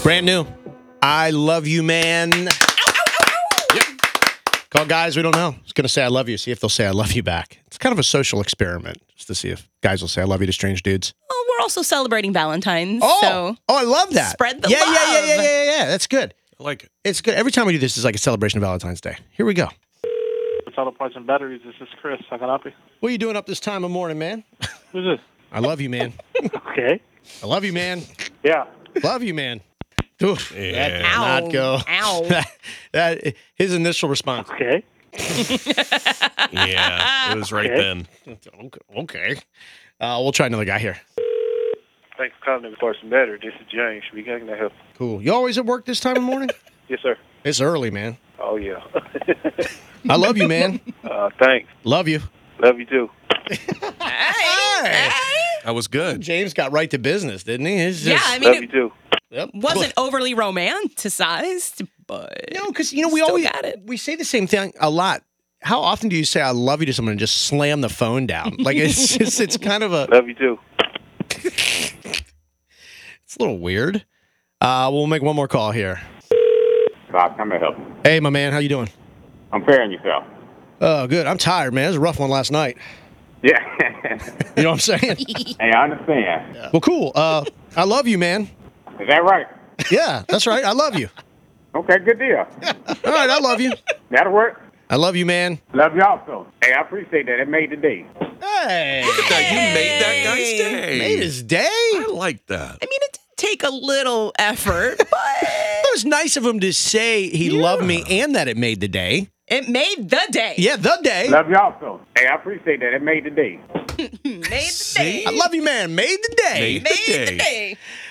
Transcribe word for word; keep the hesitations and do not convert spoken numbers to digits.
Brand new. I love you, man. Yep. Call guys we don't know. It's going to say I love you. See if they'll say I love you back. It's kind of a social experiment just to see if guys will say I love you to strange dudes. Well, we're also celebrating Valentine's. Oh, so oh I love that. Spread the yeah, love. Yeah, yeah, yeah, yeah, yeah. That's good. I like it. It's good. Every time we do this, it's like a celebration of Valentine's Day. Here we go. Auto Parts and Batteries. This is Chris. How can I help you? What are you doing up this time of morning, man? Who's this? I love you, man. Okay. I love you, man. Yeah. Love you, man. Dude, Yeah. that did Ow. not go. Ow. that, that his initial response. Okay. Yeah, it was right Okay. then. Okay. Uh, we'll try another guy here. Thanks for calling Auto Parts and Batteries. This is James. We can I help? Cool. You always at work this time of morning? Yes, sir. It's early, man. Oh, yeah. I love you, man. uh, thanks. Love you. Love you, too. Hey. That was good. James got right to business, didn't he? It's Yeah, just, I mean, Love you, it too. yep. wasn't overly romanticized, but No, because you know we Still always got it. we say the same thing a lot. How often do you say "I love you" to someone and just slam the phone down? Like it's just it's kind of a Love you, too. it's a little weird. Uh, we'll make one more call here. Bob, how may I help you? Hey, my man, how you doing? I'm fairing yourself. Oh, good. I'm tired, man. It was a rough one last night. Yeah. You know what I'm saying? Hey, I understand. Well, cool. Uh, I love you, man. Is that right? Yeah, that's right. I love you. Okay, good deal. All right, I love you. That'll work. I love you, man. Love you also. Hey, I appreciate that. It made the day. Hey, Look at that. You made that guy's day. made his day. I like that. I mean, it did take a little effort, but It was nice of him to say he loved me and that it made the day. it made the day. Yeah, the day. Love you also. Hey, I appreciate that. It made the day. Made the See? day. I love you, man. Made the day. Made Made the the day. day.